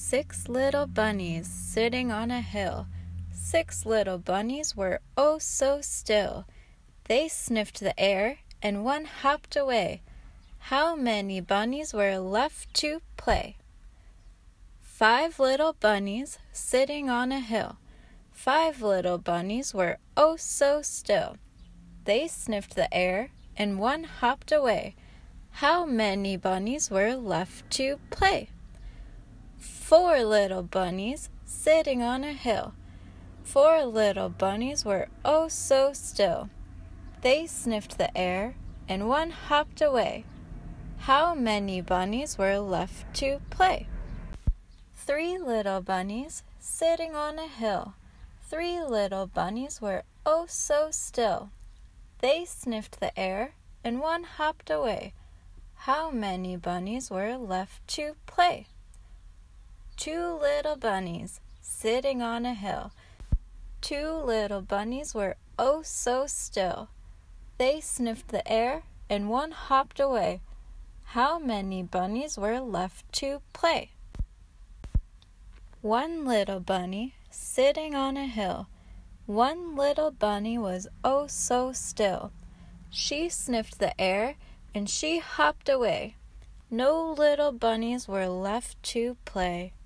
6 little bunnies sitting on a hill. 6 little bunnies were oh so still. They sniffed the air, and one hopped away. How many bunnies were left to play? 5 little bunnies sitting on a hill. 5 little bunnies were oh so still. They sniffed the air, and one hopped away. How many bunnies were left to play? 4 little bunnies sitting on a hill. 4 little bunnies were oh so still. They sniffed the air, and one hopped away. How many bunnies were left to play? 3 little bunnies sitting on a hill. 3 little bunnies were oh so still. They sniffed the air, and one hopped away. How many bunnies were left to play? 2 little bunnies sitting on a hill. 2 little bunnies were oh so still. They sniffed the air, and one hopped away. How many bunnies were left to play? 1 little bunny sitting on a hill. 1 little bunny was oh so still. She sniffed the air, and she hopped away. No little bunnies were left to play.